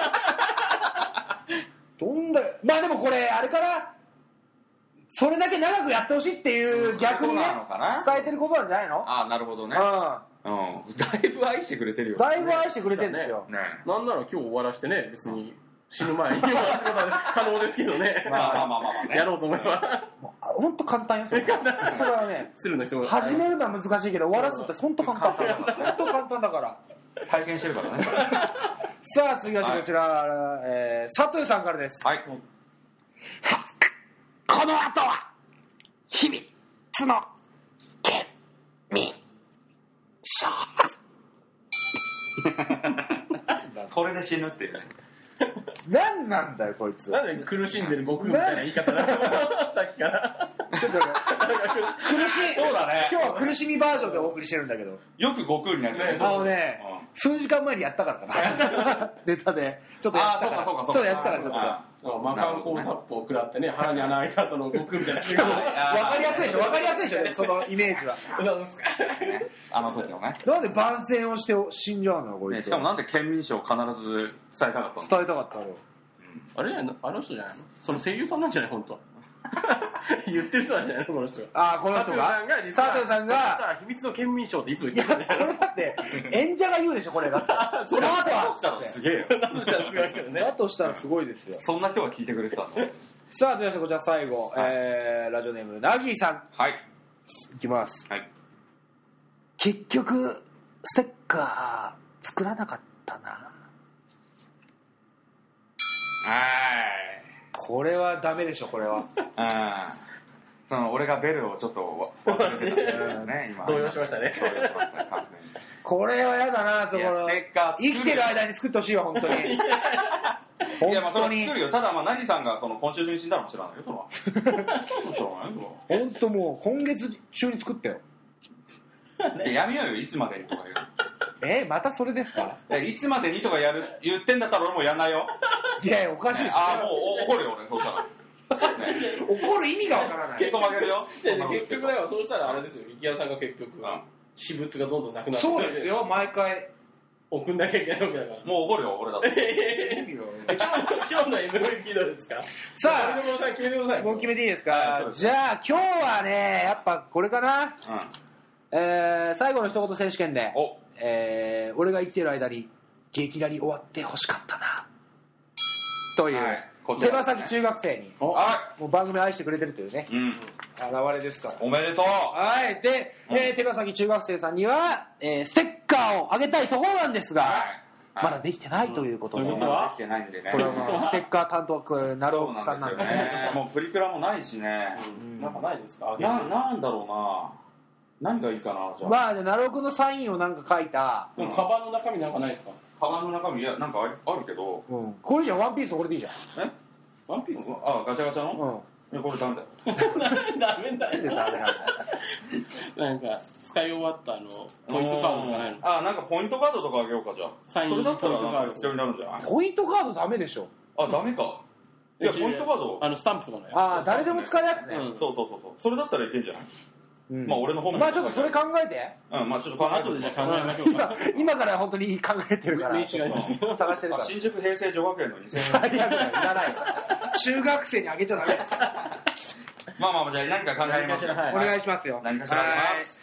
どんだまあでもこれあれからそれだけ長くやってほしいっていう逆にね伝えてることなんじゃないの？ ああなるほどね。うん、だいぶ愛してくれてるよ。 だいぶ愛してくれてるんですよ。 ね、なんなら今日終わらしてね、別に死ぬ前に終わらすことは可能ですけどね。 まあまあまあまあね。 やろうと思えば。 本当簡単よ。それはね、 鶴の人が始めるのは難しいけど終わらすのって本当簡単。本当簡単だから。 体験してるからね。 さあ次はこちら、はいえー、佐藤さんからです。 はい。 この後は秘密の県民。 これで死ぬっていうね。 何なんだよこいつ。 なんで苦しんでる悟空みたいな言い方なのさっきからちょっと苦しい。そうだね。今日は苦しみバージョンでお送りしてるんだけど、 よく悟空になるね。 あのね、数時間前にやったからかなネタでちょっとやったから。そうかそうかそうやったからちょっと魔漢光殺法を食らってね、腹に穴開いた後の悟空みたいな分かりやすいでしょ分かりやすいでしょね、そのイメージは。 あの時のね。 なんで番宣をして死んじゃうのこいつ。 しかもなんで県民賞必ず伝えたかったの。 伝えたかったの。 あれあの人じゃないの？その声優さんなんじゃない本当。言ってる人なんじゃないのこの人が。 ああこの人が。佐藤さんが秘密の県民賞っていつも言ってる。いやこれだって演者が言うでしょこれだって。その後はすげえよ。 だとしたらすごいけどね。 だとしたらすごいですよ。 そんな人が聞いてくれてたの。 さあというわけでこちら最後、はい、えー、ラジオネームナギーさん。 はい。 いきます。 はい。 結局ステッカー作らなかったな。 はい。 これはダメでしょこれは。 あその俺がベルをちょっと忘れてたね今。 動揺しましたね。 動揺しましたね。 これはやだなところ。生きてる間に作ってほしいわ本当に。 いやまあそれは作るよ。ただまあナギさんがその今週中に死んだのも知らないよそれは。知らないよ。 本当もう今月中に作ったよ。 やめようよいつまでにとか言う。 えまたそれですか？ いつまでにとかやる言ってんだったら俺もうやんないよ。 いやいやおかしい。 ああもう怒るよ俺そうしたら。 怒る意味がわからない。 結構負けるよ。 結局だよそうしたらあれですよ池谷さんが結局私物がどんどんなくなって。 そうですよ毎回送んなきゃいけないわけだから。 もう怒るよ俺だって。 今日の エムブイピー どうですか？ さあ決めてください。 もう決めていいですか？じゃあ今日はねやっぱこれかな。え最後の一言選手権で。えー、俺が生きてる間に激ラリ終わってほしかったなという、はい、手羽先中学生にもう番組愛してくれてるというね、うん、現れですからおめでとう。 はいで、うんえー、手羽先中学生さんには、えー、ステッカーをあげたいところなんですが、はいはい、まだできてないということで、 うん、まだできてないんでね。 これはまあステッカー担当はなるおさんなんでね。 もうプリクラもないしね、 うん、なんかないですか？ な、なんだろうな何がいいかなじゃあ。 まあね、なるおくんのサインをなんか書いた。 うん、カバンの中身なんかないですか？ カバンの中身いやなんかある、あるけど。 うん。これじゃワンピースこれでいいじゃん。 え？ワンピース？あ、ガチャガチャの？うん。いやこれダメだよ。 ダメだよ。 ダメなんだよ。 なんか使い終わったあのポイントカードとかないの？ あ、なんかポイントカードとかあげようかじゃあ。 サインそれだったらなんか必要になるんじゃない？ ポイントカードダメでしょ。 あ、ダメか。いやポイントカード。 あのスタンプとかのやつ。 あ、誰でも使えるやつね。 そうそうそうそう。それだったらいけんじゃない？うん、まあ俺の方もまあちょっとそれ考えて。 うん、まあちょっと考えて。 後でじゃあ考えましょうか。 今から本当に考えてるから。 名刺が探してるから。 新宿平成女学園のにせんえん。 最悪だよ、いらない。中学生にあげちゃダメです。 まあまあじゃあ何か考えましょう。 お願いしますよ。 何かしらあげます。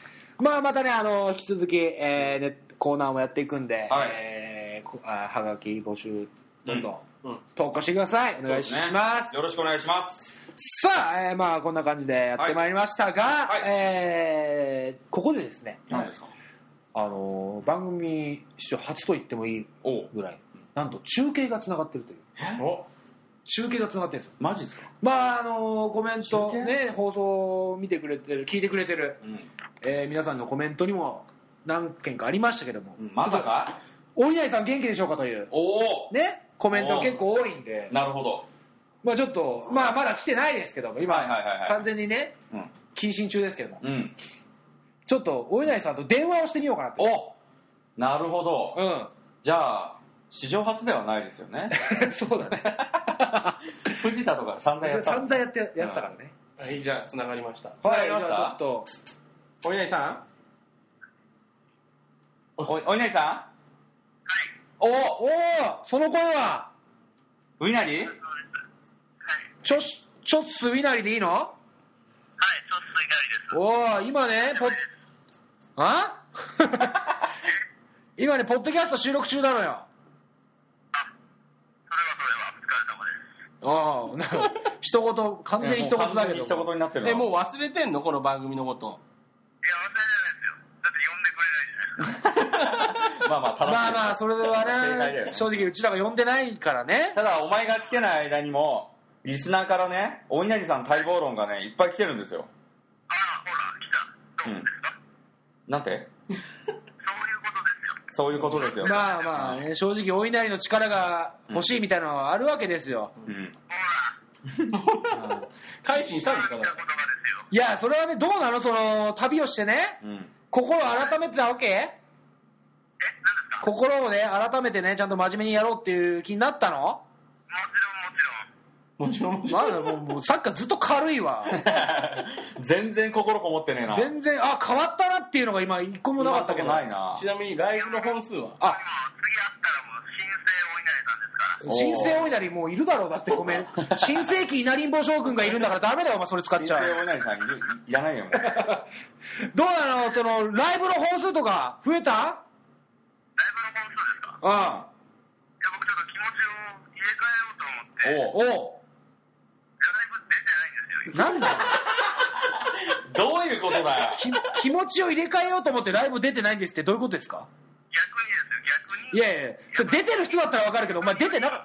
まあまたね、あの、引き続き、えー、ね、コーナーもやっていくんで、 はい、 えー、あはがき募集、どんどん、うん、投稿してください。お願いします。 ね、よろしくお願いします。 さあ、えー、まあこんな感じでやってまいりましたが、はいはい、えー、ここでですね、 何ですか？ あのー、番組史上初と言ってもいいぐらい、なんと中継がつながってるという。 え？ 中継がつながってるんですよ。 マジですか？ まああのー、コメントね、放送を見てくれてる、聞いてくれてる、うん、えー、皆さんのコメントにも何件かありましたけども、 うん、まさかお稲荷さん元気でしょうかというおねコメント結構多いんで、 なるほど。 まあちょっとまあまだ来てないですけども今、 はいはいはいはい、 完全にね、うん、謹慎中ですけども、 うん、 ちょっとお稲荷さんと電話をしてみようかなと。 お、なるほど。 うん。 じゃあ史上初ではないですよね。 そうだね。 藤田とか散々やった散々やってやってたからね。 うん、はい、じゃあ繋がりました。 はい、じゃあちょっとお稲荷さん。 お、お稲荷さん。はい。 おお、その声は。 ウイナリ？はい。 ちょちょっすウイナリでいいの？はい、 ちょっすウイナリです。 おお、今ねポあ？今ねポッドキャスト収録中なのよ。ああ、なんか一言、完全に一言だけど。 一言になってるの。 え、もう忘れてんのこの番組のこと。 いや、忘れてないですよ。だって呼んでくれないじゃない。 まあまあ、正しい。 まあまあ、それではね、ね正直うちらが呼んでないからね。 ただ、お前が来てない間にも、リスナーからね、お稲荷さん待望論がね、いっぱい来てるんですよ。 ああ、ほら、来た。どうですか、 うん、なんてそういうことですよ。 そういうことですよ。 まあまあね、正直お稲荷の力が欲しいみたいなのはあるわけですよ。うん。 改心したんですか？ いや、それはね、どうなの、その旅をしてね、うん、心を改めてたわけ？え、何ですか？心をね、改めてね、ちゃんと真面目にやろうっていう気になったの？もちろんもちろん。もちろんもちろん。もうサッカーずっと軽いわ。 全然心こもってねえな。 全然、あ、変わったなっていうのが今一個もなかったけど。 ないな。 ちなみにライブの本数は？ あ、次会ったらもう新生お稲荷さんですから。 新生お稲荷もういるだろう、だってごめん。新世紀稲荷坊将軍がいるんだからダメだよ、お前それ使っちゃう。 新生お稲荷さんいる、いらないよ、もう。 どうなの、その、ライブの本数とか増えた？ライブの本数ですか？ うん。いや、 僕ちょっと気持ちを入れ替えようと思って。おう。 なんだよ。 どういうことだよ。 気持ちを入れ替えようと思ってライブ出てないんですってどういうことですか？ 逆にですよ、逆に。 いやいや、それ出てる人だったらわかるけど、お前出てなかった。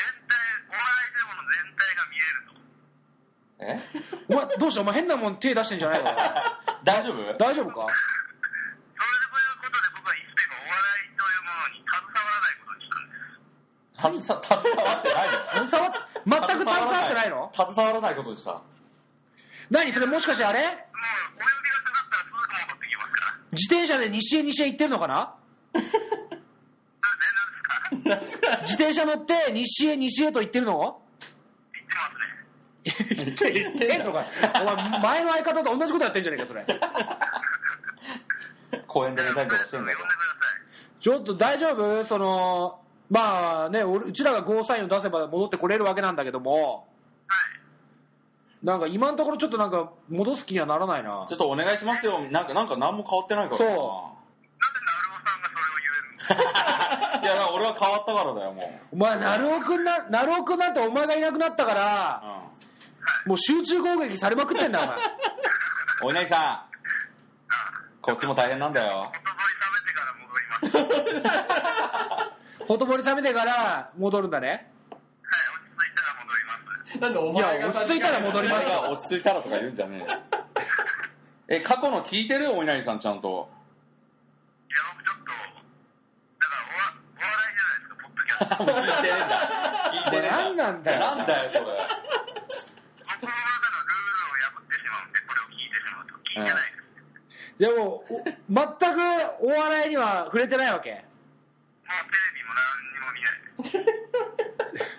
全体、お笑いでもの全体が見えると。 え？お前、どうした？お前変なもん手出してんじゃないの？ 大丈夫？ 大丈夫か？ そういうことで僕は一世がお笑いというものに携わらないことにしたんです。 携わってないの？ 携わって、全く携わってないの？ 携わらないことにした。何それもしかしてあれ？もう、 お呼びがかかったらすぐ戻ってきますから。 自転車で西へ西へ行ってるのかな？ 何ですか？ 自転車乗って西へ西へと行ってるの？ 行ってますね。 行って行ってんのか？お前、前の相方と同じことやってんじゃねえか、それ。 公園で寝たりとかしてんだよ。 ちょっと大丈夫？その、まあね、うちらがゴーサインを出せば戻ってこれるわけなんだけども、 はい、 なんか今のところちょっとなんか戻す気にはならないな。 ちょっとお願いしますよ。なんかなんか何も変わってないから。 そう。 なんでなるおさんがそれを言えるの？ いや、俺は変わったからだよ、もう。お前、なるおくんな、なるおくんなんてお前がいなくなったから、うん、もう集中攻撃されまくってんだ、お前。 お稲荷さん、こっちも大変なんだよ。 ほとぼり冷めてから戻ります。 ほとぼり冷めてから戻るんだね。 はい、落ち着いたら戻ります。 なんでお前がいや、落ち着いたら戻りますか？ 落ち着いたらとか言うんじゃねえ。え、過去の聞いてる？お稲荷さんちゃんと。 いや、僕ちょっと、だからお、お笑いじゃないですか、ポッドキャスト。 聞いてねえんだ。聞いてねえんだ。 何なんだよ。 なんだよ、それ。 僕の中のルールを破ってしまうんで、これを聞いてしまうと。聞いてないです。うんでも、全くお笑いには触れてないわけ？ もうテレビも何にも見ない。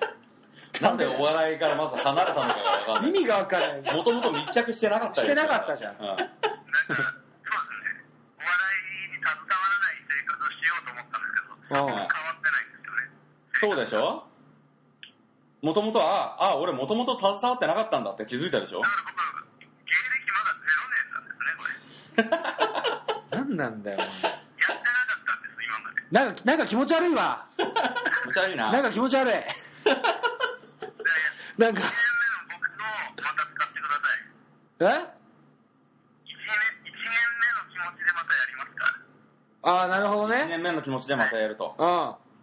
なんでお笑いからまず離れたのかが分かんない。 意味が分からない。 もともと密着してなかったよ。 してなかったじゃん。うん、 なんか、そうですね。お笑いに携わらない生活をしようと思ったんですけど、変わってないんですよね。 そうでしょ？もともとは、あ、俺もともと携わってなかったんだって気づいたでしょ？ だから僕、芸歴まだゼロねんなんですね、これ。 何なんだよ。やってなかったんです、今まで。 なんか、なんか気持ち悪いわ。 気持ち悪いな。 なんか気持ち悪い。なんか。いちねんめの僕とまた使ってください。 え ?いち 年、 いちねんめの気持ちでまたやりますか？ ああ、なるほどね。 いちねんめの気持ちでまたやると。 うん。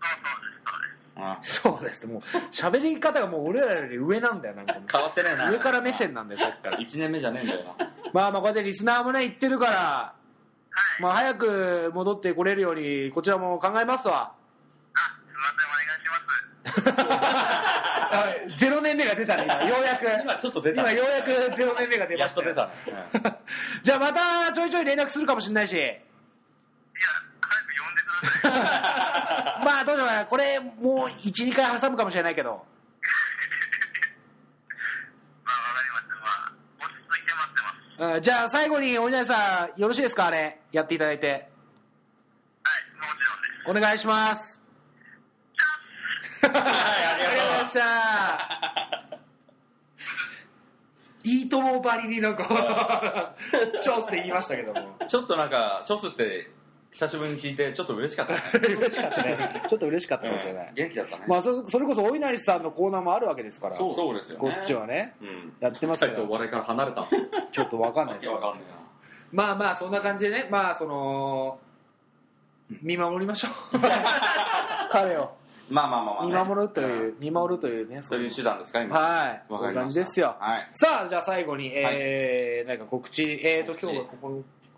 そうそうです、そうです。 そうです。もう、喋り方がもう俺らより上なんだよ、なんか。 変わってねえな。 上から目線なんだよ、さっきから。 いちねんめじゃねえんだよな。 まあまあ、こうやってリスナーもね、言ってるから、はい、まあ早く戻ってこれるように、こちらも考えますわ。 あ、すみません、お願いします。 ゼロねんめが出たね、今、ようやく。 今ちょっと出た、 ね。今ようやくゼロねんめが出ました。 やっと出たね。 じゃあまたちょいちょい連絡するかもしれないし。いや、 早く呼んでください。 まあ、どうしようかな。これ、もういち、にかい挟むかもしれないけど。 まあ、わかりました。まあ、落ち着いて待ってます。 うん、じゃあ最後にお稲荷さんよろしいですか？あれやっていただいて。はい、 もちろんです。 お願いします。 はい、ありがとうございました。 いいともばりになんかチョスって言いましたけども、 ちょっとなんかチョスって久しぶりに聞いてちょっと嬉しかったね。 嬉しかったね。ちょっと嬉しかったかもしれない。 うん、元気だったね。 まあそれこそお稲荷さんのコーナーもあるわけですから。 そうそうですよね。 こっちはね、うん、やってますけど。 お笑いから離れた。 ちょっとわかんないです。 わかんないな。 まあまあそんな感じでね、まあその見守りましょう。彼を。 まあまあまあまあ、 ね、見守るという、うん、見守るというね、 そういう手段ですか今。 はい。そういう感じですよ。 はい。 さあじゃあ最後に、えー、はい、なんか告知、えーと今日はここ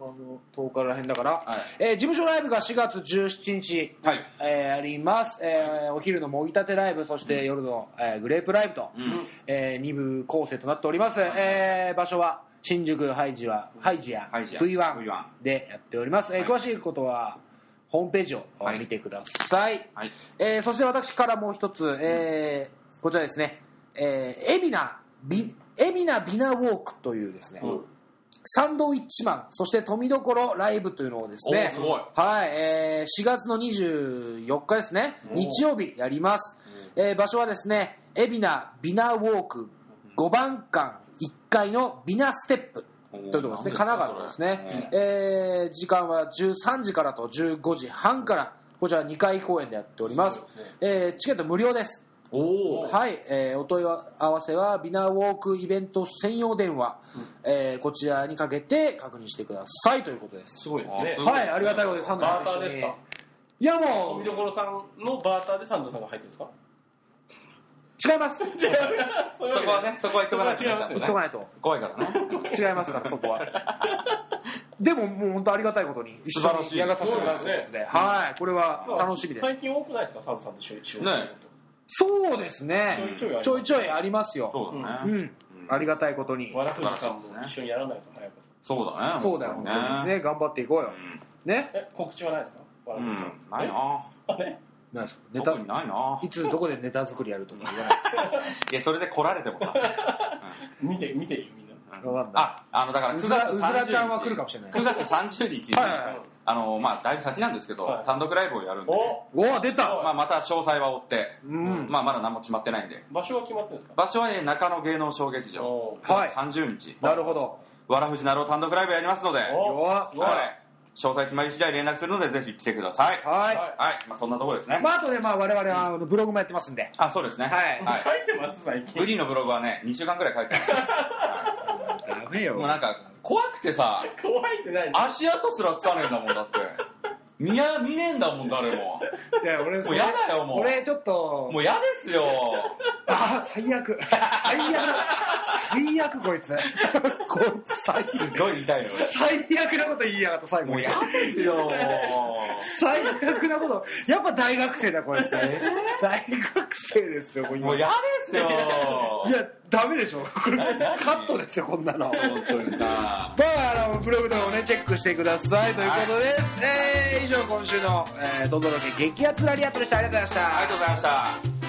とおからへんだから、はいえー、事務所ライブがしがつじゅうしちにち、はいえー、あります、えー、お昼のもぎたてライブそして夜の、えー、グレープライブと、うんえー、に部構成となっております、えー、場所は新宿ハイジア、ハイジア ブイワン でやっております、はいえー、詳しいことはホームページを見てください、はいえー、そして私からもう一つ、えー、こちらですね、えー、海老名ビ海老名ビナウォークというですね、うんサンドウィッチマンそして富所ライブというのをですねすごい、 はいえー、しがつのにじゅうよっかですね日曜日やります、えー、場所はですね海老名ビナウォークごばんかんいっかいのビナステップというところですね神奈川のですね、えー、時間はじゅうさんじからとじゅうごじはんからこちらにかい公演でやっております、えー、チケット無料です。おはい、えー、お問い合わせはビナーウォークイベント専用電話、うんえー、こちらにかけて確認してくださいということです。 すごいですね。 はい、ありがたいことでサンドさんと一緒に。バーターですか？いやもう富所さんのバーターでサンドさんが入ってるんですか？ 違います。 そこはね、そこは言っとかないと、 言っとかないと怖いからね。 違いますからそこは。でももう本当ありがたいことに一緒にやらさせてもらうということで、ね、はい、これは楽しみです。 最近多くないですかサンドさんと一緒に。 ね。そうですね。ちょいちょいちょいちょいありますよ。 そうだね。 うん。ありがたいことに。 わらふじさんも一緒にやらないと早く。 そうだね。 そうだよね。ね頑張っていこうよ。ね。 え告知はないですか？ うん。ないな。 あれ？ ないです。 ネタないな。 いつどこでネタ作りやるとか言わない。いやそれで来られてもさ。 見て見てよみんな。 ああのだからうずらうずらちゃんは来るかもしれない。 くがつさんじゅうにちにあのまあだいぶ先なんですけど単独ライブをやるんで。 おお出た。 まあまた詳細は追って。まあまだ何も決まってないんで。 場所は決まってるんですか？ 場所は中野芸能小劇場。はい。さんじゅうにち。 なるほど。 わらふじなろう単独ライブやりますので。はい。詳細決まり次第連絡するのでぜひ来てください。 はい。 はい。まあそんなところですね。 まああとでまあ我々はブログもやってますんで。 あ、そうですね。 はい。 書いてます最近。 ブリのブログはねにしゅうかんくらい書いてます。 ダメよ。 もうなんか怖くてさ。 怖いって何？ 足跡すらつかねえんだもんだって。見や見ねえんだもん誰も。 じゃあ俺もうやだよもう。 俺ちょっともうやですよ。 あ最悪最悪最悪こいつこいつ最すごい痛いよ最悪なこと言いやがった最後もうやですよ最悪なことやっぱ大学生だこいつ大学生ですよもうやですよいやダメでしょこれカットですよこんなの本当にさまああのブログでもねチェックしてくださいということで、はいえー、以上今週の、えー、ドドロケ激アツラリアットでした。ありがとうございました。 ありがとうございました。